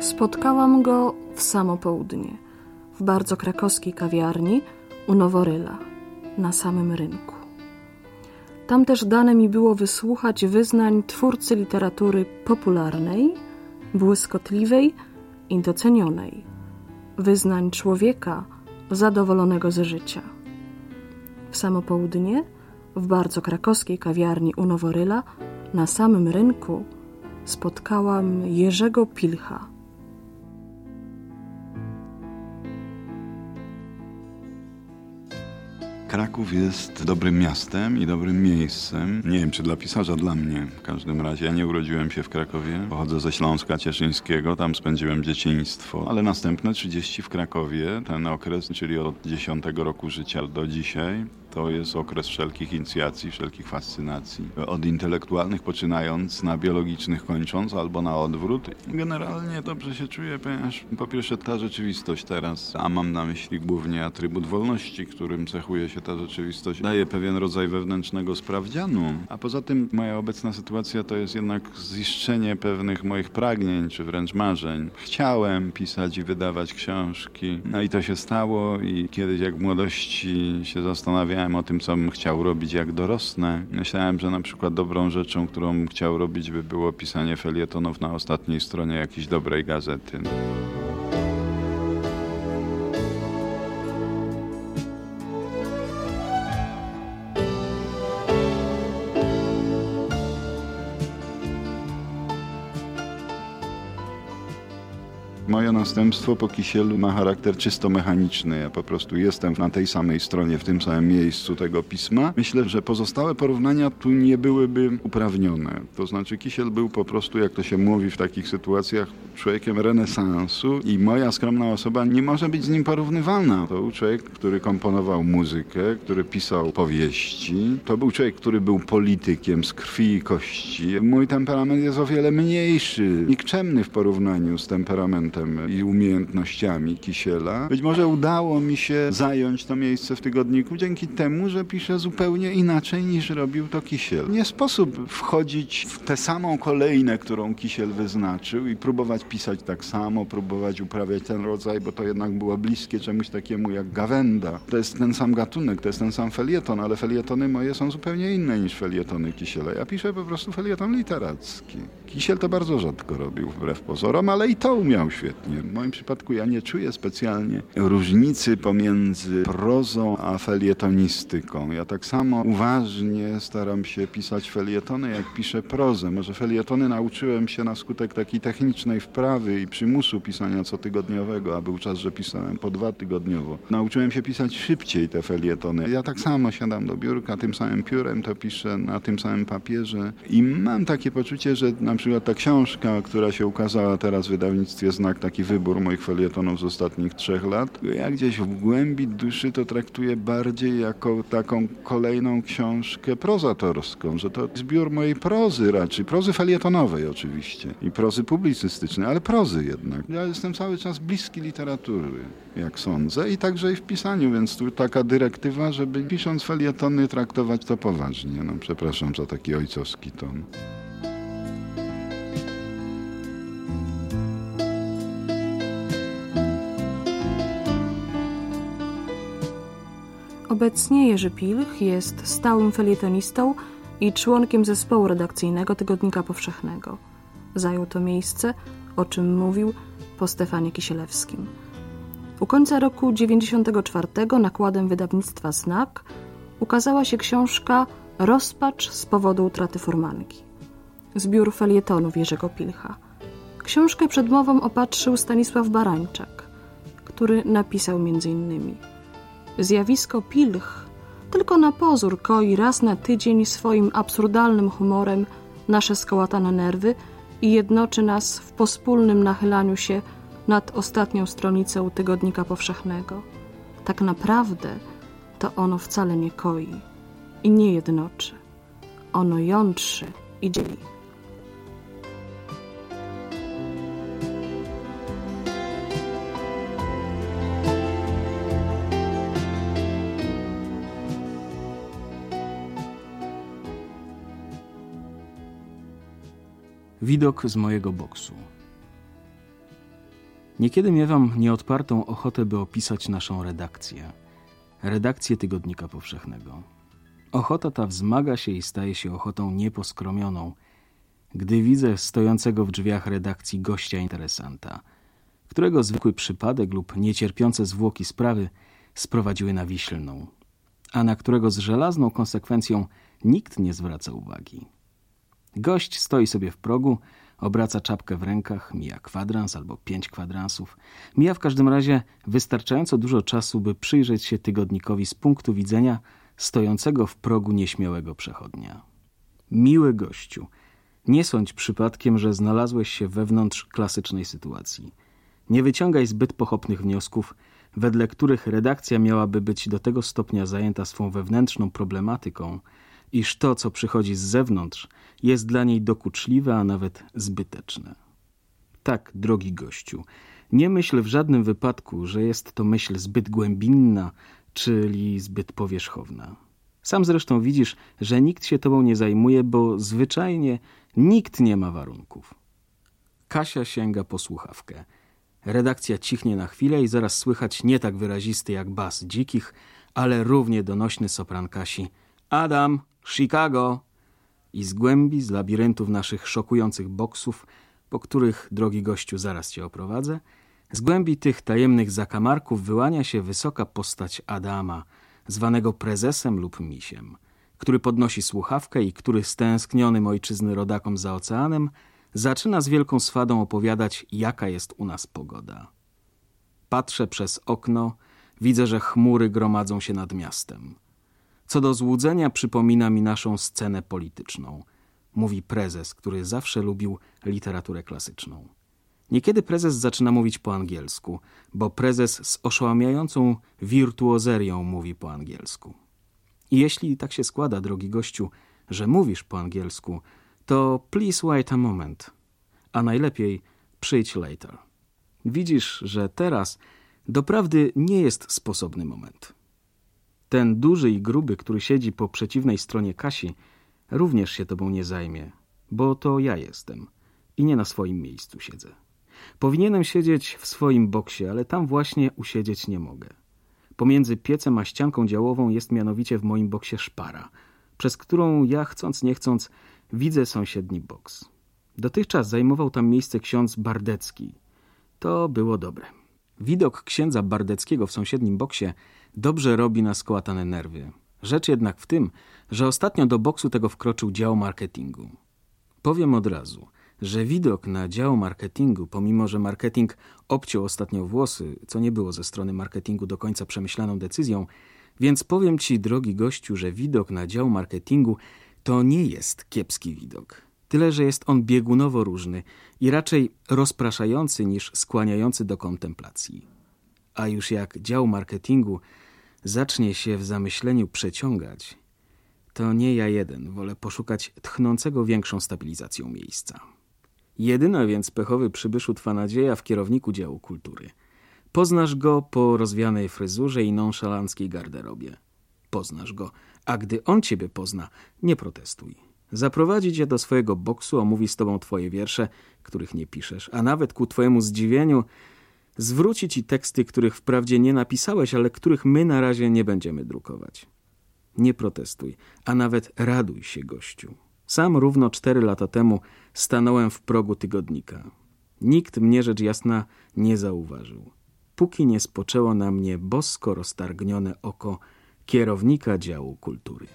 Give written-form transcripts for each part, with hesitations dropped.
Spotkałam go w samo południe, w bardzo krakowskiej kawiarni u Noworyla, na samym rynku. Tam też dane mi było wysłuchać wyznań twórcy literatury popularnej, błyskotliwej i docenionej, wyznań człowieka zadowolonego ze życia. W samo południe, w bardzo krakowskiej kawiarni u Noworyla, na samym rynku, spotkałam Jerzego Pilcha. Kraków jest dobrym miastem i dobrym miejscem. Nie wiem, czy dla pisarza, dla mnie. W każdym razie ja nie urodziłem się w Krakowie. Pochodzę ze Śląska Cieszyńskiego, tam spędziłem dzieciństwo. Ale następne 30 w Krakowie, ten okres, czyli od 10 roku życia do dzisiaj, to jest okres wszelkich inicjacji, wszelkich fascynacji. Od intelektualnych poczynając, na biologicznych kończąc, albo na odwrót. Generalnie dobrze się czuję, ponieważ po pierwsze ta rzeczywistość teraz, a mam na myśli głównie atrybut wolności, którym cechuje się ta rzeczywistość, daje pewien rodzaj wewnętrznego sprawdzianu. A poza tym moja obecna sytuacja to jest jednak ziszczenie pewnych moich pragnień, czy wręcz marzeń. Chciałem pisać i wydawać książki. No i to się stało i kiedyś jak w młodości się zastanawiałem o tym, co bym chciał robić, jak dorosnę. Myślałem, że na przykład dobrą rzeczą, którą bym chciał robić, by było pisanie felietonów na ostatniej stronie jakiejś dobrej gazety. Moje następstwo po Kisielu ma charakter czysto mechaniczny. Ja po prostu jestem na tej samej stronie, w tym samym miejscu tego pisma. Myślę, że pozostałe porównania tu nie byłyby uprawnione. To znaczy Kisiel był po prostu, jak to się mówi w takich sytuacjach, człowiekiem renesansu i moja skromna osoba nie może być z nim porównywalna. To był człowiek, który komponował muzykę, który pisał powieści. To był człowiek, który był politykiem z krwi i kości. Mój temperament jest o wiele mniejszy, nikczemny w porównaniu z temperamentem i umiejętnościami Kisiela. Być może udało mi się zająć to miejsce w tygodniku dzięki temu, że piszę zupełnie inaczej niż robił to Kisiel. Nie sposób wchodzić w tę samą kolejnę, którą Kisiel wyznaczył i próbować pisać tak samo, próbować uprawiać ten rodzaj, bo to jednak było bliskie czemuś takiemu jak gawenda. To jest ten sam gatunek, to jest ten sam felieton, ale felietony moje są zupełnie inne niż felietony Kisiela. Ja piszę po prostu felieton literacki. Kisiel to bardzo rzadko robił, wbrew pozorom, ale i to umiał świetnie. W moim przypadku ja nie czuję specjalnie różnicy pomiędzy prozą a felietonistyką. Ja tak samo uważnie staram się pisać felietony, jak piszę prozę. Może felietony nauczyłem się na skutek takiej technicznej wprawy i przymusu pisania cotygodniowego, a był czas, że pisałem po 2 tygodniowo. Nauczyłem się pisać szybciej te felietony. Ja tak samo siadam do biurka, tym samym piórem to piszę, na tym samym papierze i mam takie poczucie, że na przykład ta książka, która się ukazała teraz w wydawnictwie Znak, taki wybór moich felietonów z ostatnich 3 lat, ja gdzieś w głębi duszy to traktuję bardziej jako taką kolejną książkę prozatorską, że to zbiór mojej prozy raczej, prozy felietonowej oczywiście i prozy publicystycznej, ale prozy jednak. Ja jestem cały czas bliski literatury, jak sądzę, i także i w pisaniu, więc tu taka dyrektywa, żeby pisząc felietony traktować to poważnie. No, przepraszam za taki ojcowski ton. Obecnie Jerzy Pilch jest stałym felietonistą i członkiem zespołu redakcyjnego Tygodnika Powszechnego. Zajął to miejsce, o czym mówił, po Stefanie Kisielewskim. U końca roku 1994 nakładem wydawnictwa Znak ukazała się książka Rozpacz z powodu utraty furmanki. Zbiór felietonów Jerzego Pilcha. Książkę przedmową opatrzył Stanisław Barańczak, który napisał m.in. Zjawisko Pilch tylko na pozór koi raz na tydzień swoim absurdalnym humorem nasze skołatane nerwy i jednoczy nas w pospólnym nachylaniu się nad ostatnią stronicą Tygodnika Powszechnego. Tak naprawdę to ono wcale nie koi i nie jednoczy. Ono jątrzy i dzieli. Widok z mojego boksu. Niekiedy miewam nieodpartą ochotę, by opisać naszą redakcję Tygodnika Powszechnego. Ochota ta wzmaga się i staje się ochotą nieposkromioną, gdy widzę stojącego w drzwiach redakcji gościa interesanta, którego zwykły przypadek lub niecierpiące zwłoki sprawy sprowadziły na Wiślną, a na którego z żelazną konsekwencją nikt nie zwraca uwagi. Gość stoi sobie w progu, obraca czapkę w rękach, mija kwadrans albo 5 kwadransów. Mija w każdym razie wystarczająco dużo czasu, by przyjrzeć się tygodnikowi z punktu widzenia stojącego w progu nieśmiałego przechodnia. Miły gościu, nie sądź przypadkiem, że znalazłeś się wewnątrz klasycznej sytuacji. Nie wyciągaj zbyt pochopnych wniosków, wedle których redakcja miałaby być do tego stopnia zajęta swą wewnętrzną problematyką, iż to, co przychodzi z zewnątrz, jest dla niej dokuczliwe, a nawet zbyteczne. Tak, drogi gościu, nie myśl w żadnym wypadku, że jest to myśl zbyt głębinna, czyli zbyt powierzchowna. Sam zresztą widzisz, że nikt się tobą nie zajmuje, bo zwyczajnie nikt nie ma warunków. Kasia sięga po słuchawkę. Redakcja cichnie na chwilę i zaraz słychać nie tak wyrazisty jak bas dzikich, ale równie donośny sopran Kasi. Adam, Chicago! I z głębi, z labiryntów naszych szokujących boksów, po których, drogi gościu, zaraz cię oprowadzę, z głębi tych tajemnych zakamarków wyłania się wysoka postać Adama, zwanego prezesem lub misiem, który podnosi słuchawkę i który stęsknionym ojczyzny rodakom za oceanem zaczyna z wielką swadą opowiadać, jaka jest u nas pogoda. Patrzę przez okno, widzę, że chmury gromadzą się nad miastem. Co do złudzenia przypomina mi naszą scenę polityczną, mówi prezes, który zawsze lubił literaturę klasyczną. Niekiedy prezes zaczyna mówić po angielsku, bo prezes z oszałamiającą wirtuozerią mówi po angielsku. I jeśli tak się składa, drogi gościu, że mówisz po angielsku, to please wait a moment, a najlepiej przyjdź later. Widzisz, że teraz doprawdy nie jest sposobny moment. Ten duży i gruby, który siedzi po przeciwnej stronie Kasi, również się tobą nie zajmie, bo to ja jestem i nie na swoim miejscu siedzę. Powinienem siedzieć w swoim boksie, ale tam właśnie usiedzieć nie mogę. Pomiędzy piecem a ścianką działową jest mianowicie w moim boksie szpara, przez którą ja, chcąc nie chcąc, widzę sąsiedni boks. Dotychczas zajmował tam miejsce ksiądz Bardecki. To było dobre. Widok księdza Bardeckiego w sąsiednim boksie dobrze robi na skołatane nerwy. Rzecz jednak w tym, że ostatnio do boksu tego wkroczył dział marketingu. Powiem od razu, że widok na dział marketingu, pomimo że marketing obciął ostatnio włosy, co nie było ze strony marketingu do końca przemyślaną decyzją, więc powiem ci, drogi gościu, że widok na dział marketingu to nie jest kiepski widok. Tyle, że jest on biegunowo różny i raczej rozpraszający niż skłaniający do kontemplacji. A już jak dział marketingu zacznie się w zamyśleniu przeciągać, to nie ja jeden wolę poszukać tchnącego większą stabilizacją miejsca. Jedyna więc pechowy przybyszu twa nadzieja w kierowniku działu kultury. Poznasz go po rozwianej fryzurze i nonszalanckiej garderobie. Poznasz go, a gdy on ciebie pozna, nie protestuj. Zaprowadzi cię do swojego boksu, omówi z tobą twoje wiersze, których nie piszesz, a nawet ku twojemu zdziwieniu zwróci ci teksty, których wprawdzie nie napisałeś, ale których my na razie nie będziemy drukować. Nie protestuj, a nawet raduj się, gościu. Sam równo 4 lata temu stanąłem w progu tygodnika. Nikt mnie rzecz jasna nie zauważył, póki nie spoczęło na mnie bosko roztargnione oko kierownika działu kultury.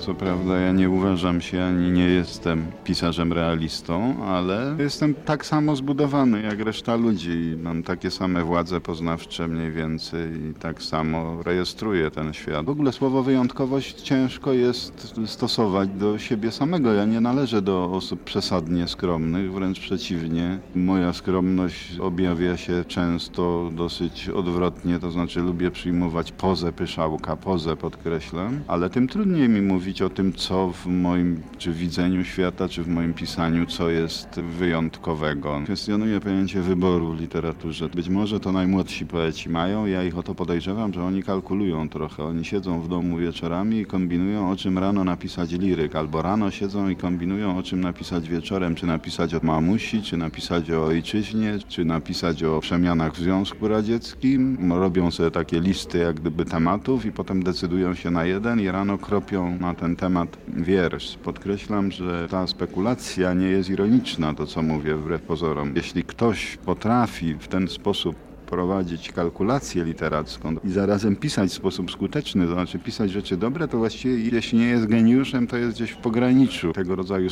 Co prawda ja nie uważam się ani nie jestem pisarzem realistą, ale jestem tak samo zbudowany jak reszta ludzi. Mam takie same władze poznawcze mniej więcej i tak samo rejestruję ten świat. W ogóle słowo wyjątkowość ciężko jest stosować do siebie samego. Ja nie należę do osób przesadnie skromnych, wręcz przeciwnie. Moja skromność objawia się często dosyć odwrotnie, to znaczy lubię przyjmować pozę pyszałka, pozę podkreślam, ale tym trudniej mi mówić o tym, co w moim czy widzeniu świata, czy w moim pisaniu, co jest wyjątkowego. Kwestionuję pojęcie wyboru w literaturze. Być może to najmłodsi poeci mają, ja ich o to podejrzewam, że oni kalkulują trochę. Oni siedzą w domu wieczorami i kombinują, o czym rano napisać liryk, albo rano siedzą i kombinują, o czym napisać wieczorem, czy napisać o mamusi, czy napisać o ojczyźnie, czy napisać o przemianach w Związku Radzieckim. Robią sobie takie listy jak gdyby tematów i potem decydują się na jeden i rano kropią na ten temat wiersz. Podkreślam, że ta spekulacja nie jest ironiczna, to co mówię, wbrew pozorom. Jeśli ktoś potrafi w ten sposób prowadzić kalkulację literacką i zarazem pisać w sposób skuteczny, to znaczy pisać rzeczy dobre, to właściwie jeśli nie jest geniuszem, to jest gdzieś w pograniczu. Tego rodzaju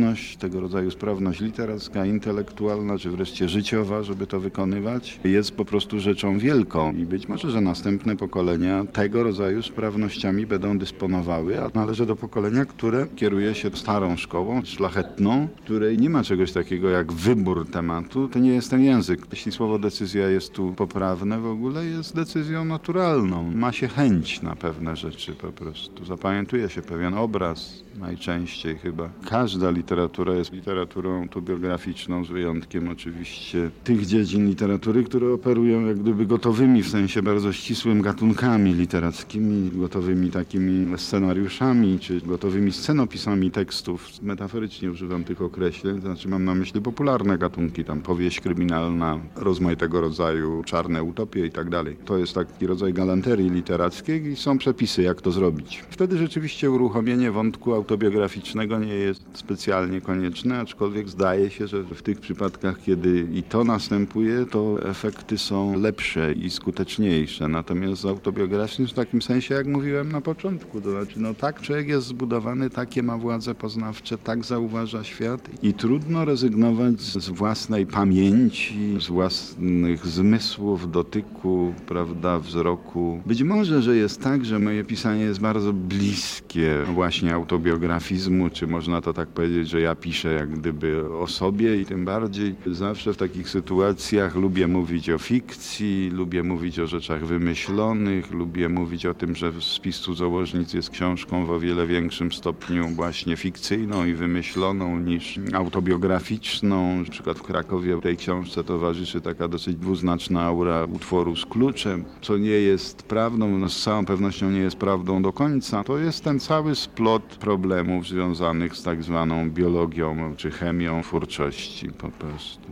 sprawność literacka, intelektualna, czy wreszcie życiowa, żeby to wykonywać, jest po prostu rzeczą wielką. I być może, że następne pokolenia tego rodzaju sprawnościami będą dysponowały, a należy do pokolenia, które kieruje się starą szkołą, szlachetną, której nie ma czegoś takiego jak wybór tematu. To nie jest ten język. Jeśli słowo decyzja jest tu poprawne, w ogóle jest decyzją naturalną. Ma się chęć na pewne rzeczy po prostu. Zapamiętuje się pewien obraz, najczęściej chyba. Każda literatura jest literaturą autobiograficzną, z wyjątkiem oczywiście tych dziedzin literatury, które operują jak gdyby gotowymi, w sensie bardzo ścisłym gatunkami literackimi, gotowymi takimi scenariuszami, czy gotowymi scenopisami tekstów. Metaforycznie używam tych określeń, to znaczy mam na myśli popularne gatunki, tam powieść kryminalna, rozmaitego rodzaju czarne utopie i tak dalej. To jest taki rodzaj galanterii literackiej i są przepisy, jak to zrobić. Wtedy rzeczywiście uruchomienie wątku autobiograficznego nie jest specjalnie konieczne, aczkolwiek zdaje się, że w tych przypadkach, kiedy i to następuje, to efekty są lepsze i skuteczniejsze. Natomiast z autobiograficznym w takim sensie, jak mówiłem na początku, to znaczy tak człowiek jest zbudowany, takie ma władze poznawcze, tak zauważa świat i trudno rezygnować z własnej pamięci, z własnych zmysłów, dotyku, prawda, wzroku. Być może, że jest tak, że moje pisanie jest bardzo bliskie właśnie autobiografizmu, czy można to tak powiedzieć, że ja piszę jak gdyby o sobie i tym bardziej zawsze w takich sytuacjach lubię mówić o fikcji, lubię mówić o rzeczach wymyślonych, lubię mówić o tym, że Spis cudzołożnic jest książką w o wiele większym stopniu właśnie fikcyjną i wymyśloną niż autobiograficzną. Na przykład w Krakowie tej książce towarzyszy taka dosyć dwuznaczna aura utworu z kluczem, co nie jest prawdą, no z całą pewnością nie jest prawdą do końca. To jest ten cały splot problemów związanych z tak zwaną biologią czy chemią twórczości po prostu.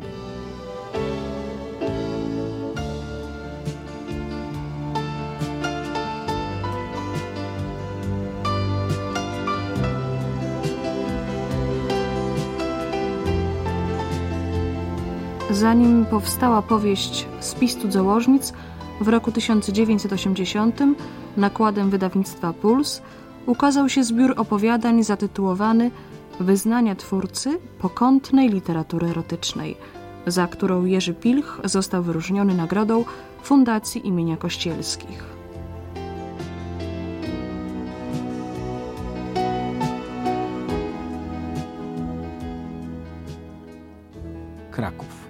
Zanim powstała powieść Spis cudzołożnic, w roku 1980 nakładem wydawnictwa Puls ukazał się zbiór opowiadań zatytułowany Wyznania twórcy pokątnej literatury erotycznej, za którą Jerzy Pilch został wyróżniony nagrodą Fundacji imienia Kościelskich. Kraków.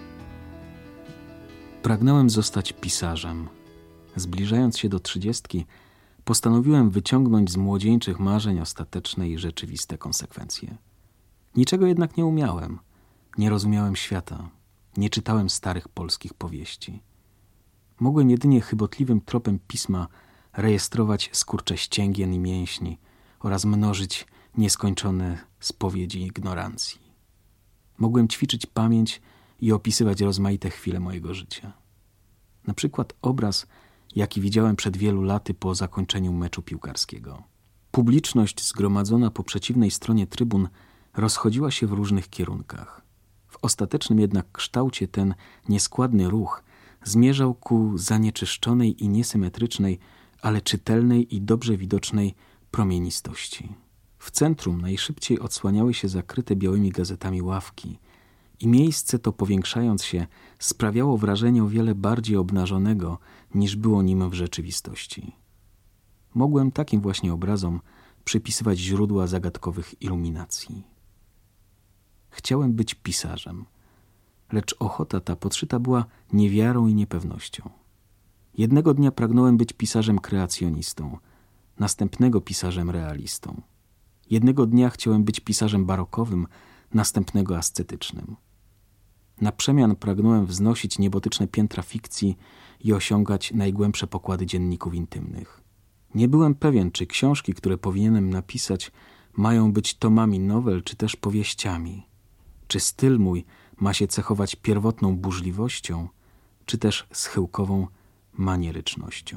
Pragnąłem zostać pisarzem. Zbliżając się do 30, postanowiłem wyciągnąć z młodzieńczych marzeń ostateczne i rzeczywiste konsekwencje. Niczego jednak nie umiałem. Nie rozumiałem świata. Nie czytałem starych polskich powieści. Mogłem jedynie chybotliwym tropem pisma rejestrować skurcze ścięgien i mięśni oraz mnożyć nieskończone spowiedzi ignorancji. Mogłem ćwiczyć pamięć i opisywać rozmaite chwile mojego życia. Na przykład obraz, jaki widziałem przed wielu laty po zakończeniu meczu piłkarskiego. Publiczność zgromadzona po przeciwnej stronie trybun rozchodziła się w różnych kierunkach. W ostatecznym jednak kształcie ten nieskładny ruch zmierzał ku zanieczyszczonej i niesymetrycznej, ale czytelnej i dobrze widocznej promienistości. W centrum najszybciej odsłaniały się zakryte białymi gazetami ławki i miejsce to, powiększając się, sprawiało wrażenie o wiele bardziej obnażonego, niż było nim w rzeczywistości. Mogłem takim właśnie obrazom przypisywać źródła zagadkowych iluminacji. Chciałem być pisarzem, lecz ochota ta podszyta była niewiarą i niepewnością. Jednego dnia pragnąłem być pisarzem kreacjonistą, następnego pisarzem realistą. Jednego dnia chciałem być pisarzem barokowym, następnego ascetycznym. Na przemian pragnąłem wznosić niebotyczne piętra fikcji i osiągać najgłębsze pokłady dzienników intymnych. Nie byłem pewien, czy książki, które powinienem napisać, mają być tomami nowel, czy też powieściami. Czy styl mój ma się cechować pierwotną burzliwością, czy też schyłkową manierycznością.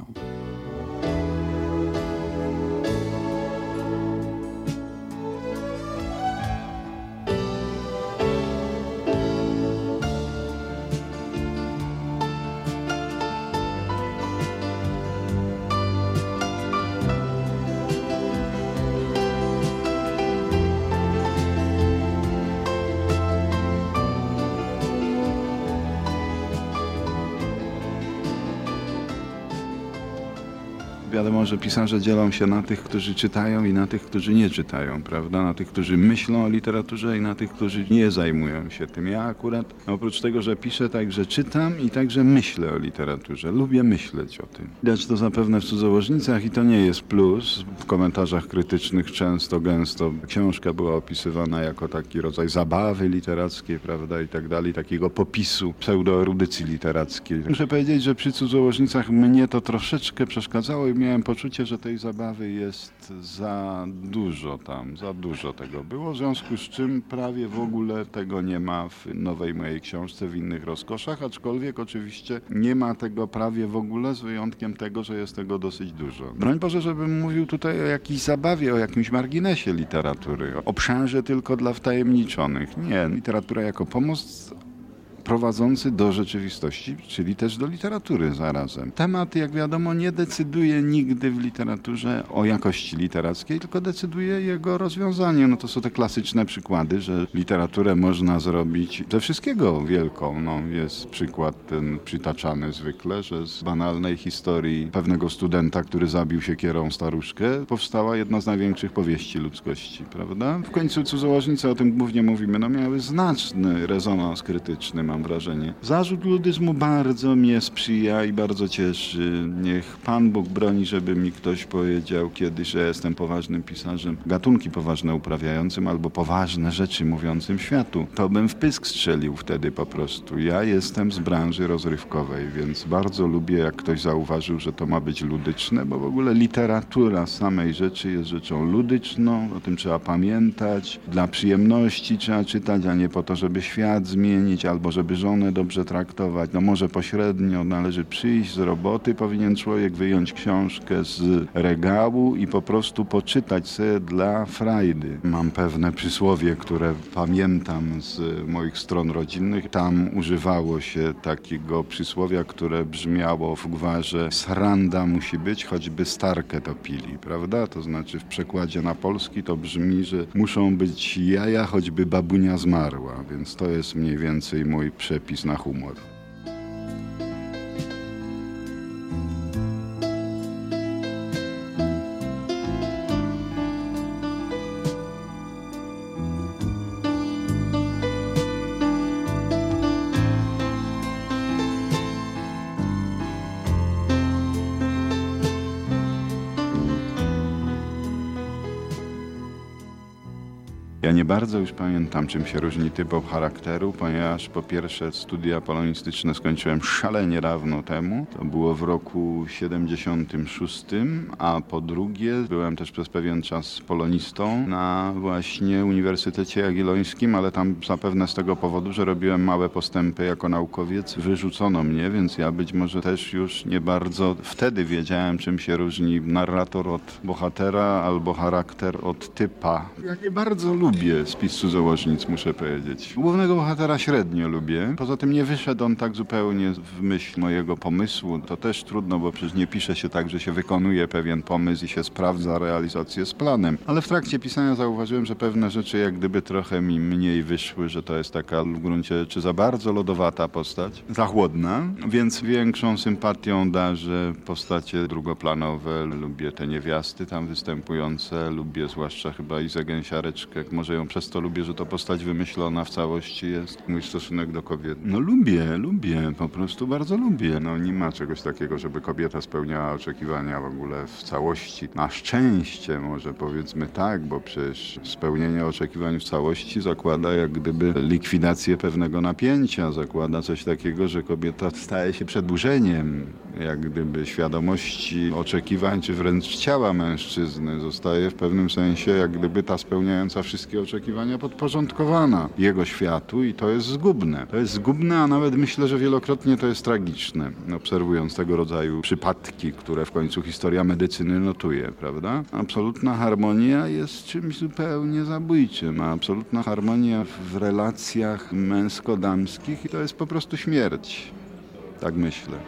Wiadomo, że pisarze dzielą się na tych, którzy czytają i na tych, którzy nie czytają, prawda? Na tych, którzy myślą o literaturze i na tych, którzy nie zajmują się tym. Ja akurat, oprócz tego, że piszę, także czytam i także myślę o literaturze. Lubię myśleć o tym. Widać to zapewne w Cudzołożnicach i to nie jest plus. W komentarzach krytycznych często, gęsto książka była opisywana jako taki rodzaj zabawy literackiej, prawda? I tak dalej, takiego popisu, pseudoerudycji literackiej. Muszę powiedzieć, że przy Cudzołożnicach mnie to troszeczkę przeszkadzało i miałem poczucie, że tej zabawy jest za dużo tego było, w związku z czym prawie w ogóle tego nie ma w nowej mojej książce, w innych rozkoszach, aczkolwiek oczywiście nie ma tego prawie w ogóle, z wyjątkiem tego, że jest tego dosyć dużo. Broń Boże, żebym mówił tutaj o jakiejś zabawie, o jakimś marginesie literatury, o obszarze tylko dla wtajemniczonych. Nie, literatura jako pomost prowadzący do rzeczywistości, czyli też do literatury zarazem. Temat, jak wiadomo, nie decyduje nigdy w literaturze o jakości literackiej, tylko decyduje jego rozwiązanie. No to są te klasyczne przykłady, że literaturę można zrobić ze wszystkiego wielką. No, jest przykład ten przytaczany zwykle, że z banalnej historii pewnego studenta, który zabił siekierą staruszkę, powstała jedna z największych powieści ludzkości, prawda? W końcu Cudzołożnice, o tym głównie mówimy, no miały znaczny rezonans krytyczny, mam wrażenie. Zarzut ludyzmu bardzo mnie sprzyja i bardzo cieszy. Niech Pan Bóg broni, żeby mi ktoś powiedział kiedyś, że jestem poważnym pisarzem, gatunki poważne uprawiającym albo poważne rzeczy mówiącym światu. To bym w pysk strzelił wtedy po prostu. Ja jestem z branży rozrywkowej, więc bardzo lubię, jak ktoś zauważył, że to ma być ludyczne, bo w ogóle literatura samej rzeczy jest rzeczą ludyczną, o tym trzeba pamiętać. Dla przyjemności trzeba czytać, a nie po to, żeby świat zmienić albo żeby żonę dobrze traktować. No może pośrednio należy przyjść z roboty, powinien człowiek wyjąć książkę z regału i po prostu poczytać sobie dla frajdy. Mam pewne przysłowie, które pamiętam z moich stron rodzinnych. Tam używało się takiego przysłowia, które brzmiało w gwarze: sranda musi być, choćby starkę topili, prawda? To znaczy w przekładzie na polski to brzmi, że muszą być jaja, choćby babunia zmarła, więc to jest mniej więcej mój przepis na humor. Ja nie bardzo już pamiętam, czym się różni typ charakteru, ponieważ po pierwsze studia polonistyczne skończyłem szalenie dawno temu, to było w roku 76, a po drugie byłem też przez pewien czas polonistą na właśnie Uniwersytecie Jagiellońskim, ale tam zapewne z tego powodu, że robiłem małe postępy jako naukowiec, wyrzucono mnie, więc ja być może też już nie bardzo wtedy wiedziałem, czym się różni narrator od bohatera albo charakter od typa. Ja nie bardzo lubię lubię spis cudzołożnic, muszę powiedzieć. Głównego bohatera średnio lubię. Poza tym nie wyszedł on tak zupełnie w myśl mojego pomysłu. To też trudno, bo przecież nie pisze się tak, że się wykonuje pewien pomysł i się sprawdza realizację z planem. Ale w trakcie pisania zauważyłem, że pewne rzeczy jak gdyby trochę mi mniej wyszły, że to jest taka w gruncie rzeczy za bardzo lodowata postać, za chłodna, więc większą sympatią darzę postacie drugoplanowe. Lubię te niewiasty tam występujące, lubię zwłaszcza chyba Izę Gęsiareczkę. Może ją przez to lubię, że to postać wymyślona w całości jest. Mój stosunek do kobiet. No lubię, po prostu bardzo lubię. No nie ma czegoś takiego, żeby kobieta spełniała oczekiwania w ogóle w całości. Na szczęście może powiedzmy tak, bo przecież spełnienie oczekiwań w całości zakłada jak gdyby likwidację pewnego napięcia, zakłada coś takiego, że kobieta staje się przedłużeniem jak gdyby świadomości oczekiwań, czy wręcz ciała mężczyzny. Zostaje w pewnym sensie jak gdyby ta spełniająca wszystkie oczekiwania podporządkowana jego światu i to jest zgubne. To jest zgubne, a nawet myślę, że wielokrotnie to jest tragiczne, obserwując tego rodzaju przypadki, które w końcu historia medycyny notuje, prawda? Absolutna harmonia jest czymś zupełnie zabójczym, a absolutna harmonia w relacjach męsko-damskich i to jest po prostu śmierć. Tak myślę.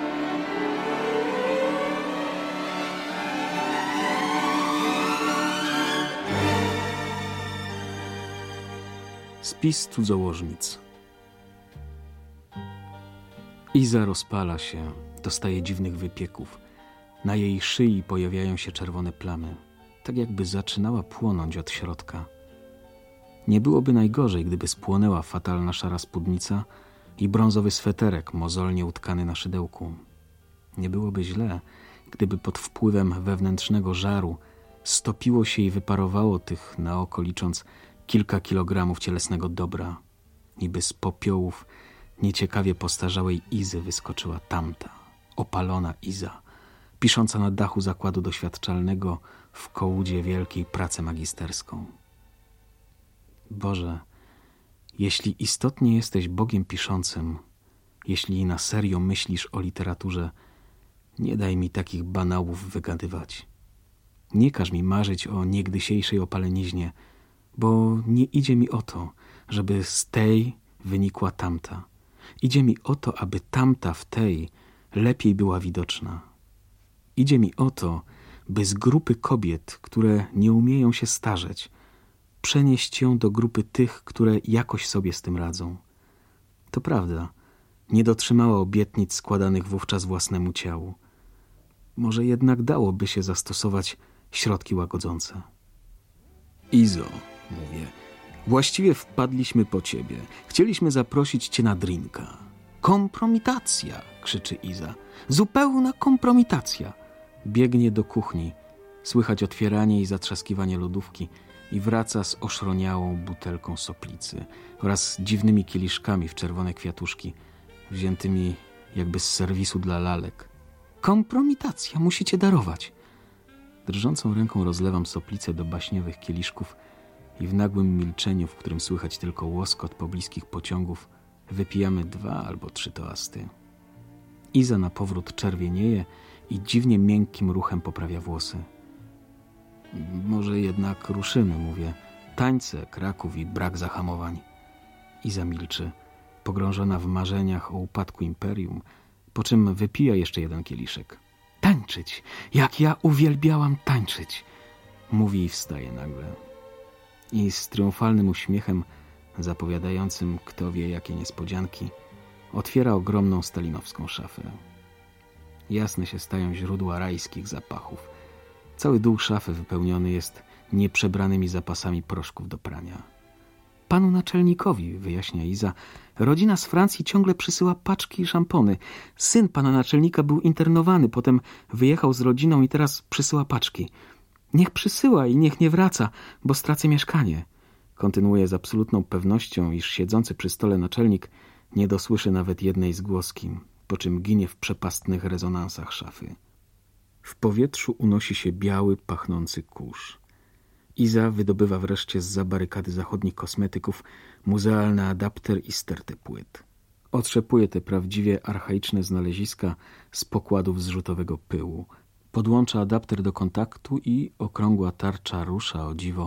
Spis cudzołożnic. Iza rozpala się, dostaje dziwnych wypieków. Na jej szyi pojawiają się czerwone plamy, tak jakby zaczynała płonąć od środka. Nie byłoby najgorzej, gdyby spłonęła fatalna szara spódnica i brązowy sweterek mozolnie utkany na szydełku. Nie byłoby źle, gdyby pod wpływem wewnętrznego żaru stopiło się i wyparowało tych, na oko licząc, kilka kilogramów cielesnego dobra. Niby z popiołów nieciekawie postarzałej Izy wyskoczyła tamta, opalona Iza, pisząca na dachu zakładu doświadczalnego w kołudzie wielkiej pracę magisterską. Boże, jeśli istotnie jesteś Bogiem piszącym, jeśli na serio myślisz o literaturze, nie daj mi takich banałów wygadywać. Nie każ mi marzyć o niegdysiejszej opaleniźnie, bo nie idzie mi o to, żeby z tej wynikła tamta. Idzie mi o to, aby tamta w tej lepiej była widoczna. Idzie mi o to, by z grupy kobiet, które nie umieją się starzeć, przenieść ją do grupy tych, które jakoś sobie z tym radzą. To prawda, nie dotrzymała obietnic składanych wówczas własnemu ciału. Może jednak dałoby się zastosować środki łagodzące. Izo, mówię, właściwie wpadliśmy po ciebie. Chcieliśmy zaprosić cię na drinka. Kompromitacja, krzyczy Iza. Zupełna kompromitacja. Biegnie do kuchni. Słychać otwieranie i zatrzaskiwanie lodówki i wraca z oszroniałą butelką soplicy oraz dziwnymi kieliszkami w czerwone kwiatuszki, wziętymi jakby z serwisu dla lalek. Kompromitacja, musicie darować. Drżącą ręką rozlewam soplicę do baśniowych kieliszków i w nagłym milczeniu, w którym słychać tylko łoskot pobliskich pociągów, wypijamy 2 albo 3 toasty. Iza na powrót czerwienieje i dziwnie miękkim ruchem poprawia włosy. Może jednak ruszymy, mówię. Tańce, Kraków i brak zahamowań. Iza milczy, pogrążona w marzeniach o upadku imperium, po czym wypija jeszcze 1 kieliszek. Tańczyć, jak ja uwielbiałam tańczyć, mówi i wstaje nagle. I z triumfalnym uśmiechem, zapowiadającym kto wie jakie niespodzianki, otwiera ogromną stalinowską szafę. Jasne się stają źródła rajskich zapachów. Cały dół szafy wypełniony jest nieprzebranymi zapasami proszków do prania. Panu naczelnikowi, wyjaśnia Iza, rodzina z Francji ciągle przysyła paczki i szampony. Syn pana naczelnika był internowany, potem wyjechał z rodziną i teraz przysyła paczki. Niech przysyła i niech nie wraca, bo stracę mieszkanie. Kontynuuje z absolutną pewnością, iż siedzący przy stole naczelnik nie dosłyszy nawet jednej zgłoski, po czym ginie w przepastnych rezonansach szafy. W powietrzu unosi się biały, pachnący kurz. Iza wydobywa wreszcie zza barykady zachodnich kosmetyków muzealny adapter i stertę płyt. Otrzepuje te prawdziwie archaiczne znaleziska z pokładów zrzutowego pyłu. Podłącza adapter do kontaktu i okrągła tarcza rusza, o dziwo,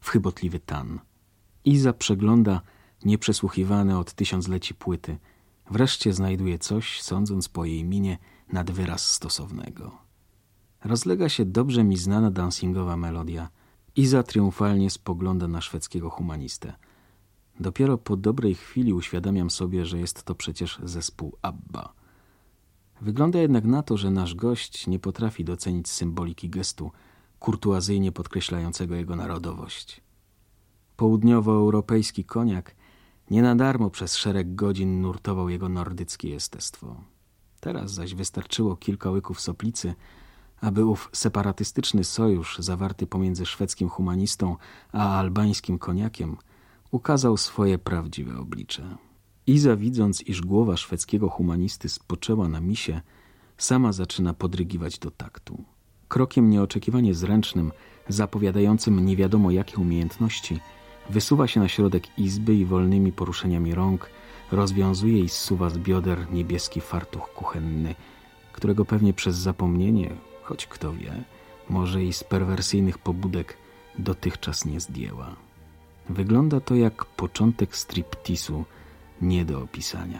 w chybotliwy tan. Iza przegląda nieprzesłuchiwane od tysiącleci płyty. Wreszcie znajduje coś, sądząc po jej minie, nad wyraz stosownego. Rozlega się dobrze mi znana dancingowa melodia. Iza triumfalnie spogląda na szwedzkiego humanistę. Dopiero po dobrej chwili uświadamiam sobie, że jest to przecież zespół ABBA. Wygląda jednak na to, że nasz gość nie potrafi docenić symboliki gestu, kurtuazyjnie podkreślającego jego narodowość. Południowoeuropejski koniak nie na darmo przez szereg godzin nurtował jego nordyckie jestestwo. Teraz zaś wystarczyło kilka łyków soplicy, aby ów separatystyczny sojusz zawarty pomiędzy szwedzkim humanistą a albańskim koniakiem ukazał swoje prawdziwe oblicze. Iza, widząc, iż głowa szwedzkiego humanisty spoczęła na misie, sama zaczyna podrygiwać do taktu. Krokiem nieoczekiwanie zręcznym, zapowiadającym nie wiadomo jakie umiejętności, wysuwa się na środek izby i wolnymi poruszeniami rąk rozwiązuje i zsuwa z bioder niebieski fartuch kuchenny, którego pewnie przez zapomnienie, choć kto wie, może i z perwersyjnych pobudek dotychczas nie zdjęła. Wygląda to jak początek striptisu, nie do opisania.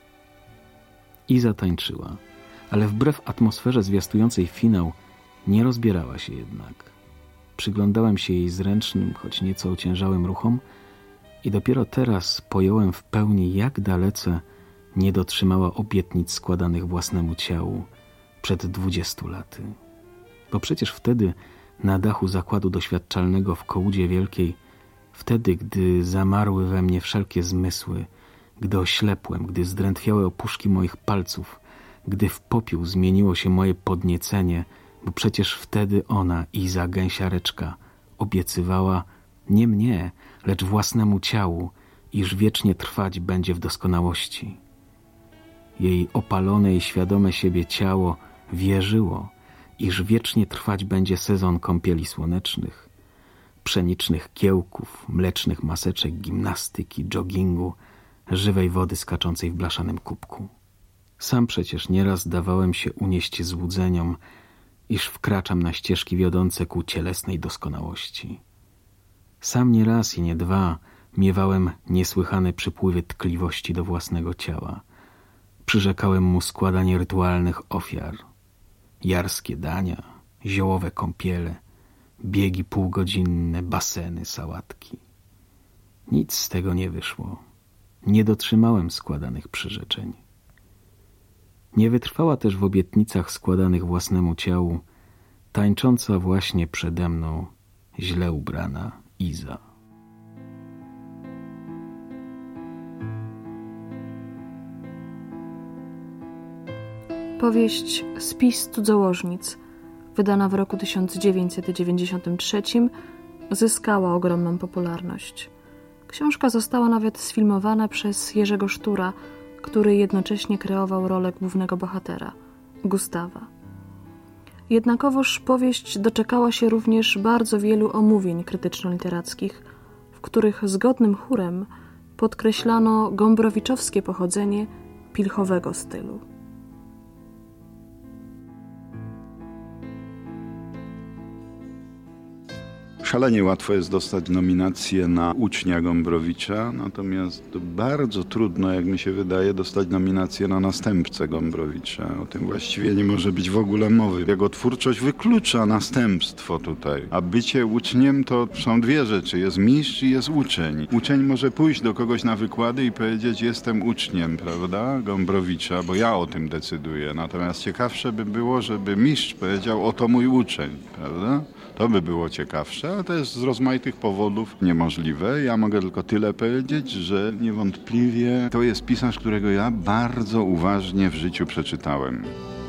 Iza tańczyła, ale wbrew atmosferze zwiastującej finał nie rozbierała się jednak. Przyglądałem się jej zręcznym, choć nieco ociężałym ruchom i dopiero teraz pojąłem w pełni, jak dalece nie dotrzymała obietnic składanych własnemu ciału przed 20 laty. Bo przecież wtedy na dachu zakładu doświadczalnego w Kołudzie Wielkiej, wtedy, gdy zamarły we mnie wszelkie zmysły, gdy oślepłem, gdy zdrętwiały opuszki moich palców, gdy w popiół zmieniło się moje podniecenie, bo przecież wtedy ona, Iza Gęsiareczka, obiecywała nie mnie, lecz własnemu ciału, iż wiecznie trwać będzie w doskonałości. Jej opalone i świadome siebie ciało wierzyło, iż wiecznie trwać będzie sezon kąpieli słonecznych, pszenicznych kiełków, mlecznych maseczek, gimnastyki, joggingu, żywej wody skaczącej w blaszanym kubku. Sam przecież nieraz dawałem się unieść złudzeniom, iż wkraczam na ścieżki wiodące ku cielesnej doskonałości. Sam nie raz i nie dwa miewałem niesłychane przypływy tkliwości do własnego ciała. Przyrzekałem mu składanie rytualnych ofiar, jarskie dania, ziołowe kąpiele, biegi półgodzinne, baseny, sałatki. Nic z tego nie wyszło. Nie dotrzymałem składanych przyrzeczeń. Nie wytrwała też w obietnicach składanych własnemu ciału tańcząca właśnie przede mną źle ubrana Iza. Powieść Spis cudzołożnic, wydana w roku 1993, zyskała ogromną popularność. Książka została nawet sfilmowana przez Jerzego Sztura, który jednocześnie kreował rolę głównego bohatera, Gustawa. Jednakowoż powieść doczekała się również bardzo wielu omówień krytyczno-literackich, w których zgodnym chórem podkreślano gombrowiczowskie pochodzenie pilchowego stylu. Szalenie łatwo jest dostać nominację na ucznia Gombrowicza, natomiast bardzo trudno, jak mi się wydaje, dostać nominację na następcę Gombrowicza. O tym właściwie nie może być w ogóle mowy. Jego twórczość wyklucza następstwo tutaj. A bycie uczniem to są dwie rzeczy. Jest mistrz i jest uczeń. Uczeń może pójść do kogoś na wykłady i powiedzieć: jestem uczniem, prawda, Gombrowicza, bo ja o tym decyduję. Natomiast ciekawsze by było, żeby mistrz powiedział: oto mój uczeń, prawda? To by było ciekawsze, a to jest z rozmaitych powodów niemożliwe. Ja mogę tylko tyle powiedzieć, że niewątpliwie to jest pisarz, którego ja bardzo uważnie w życiu przeczytałem.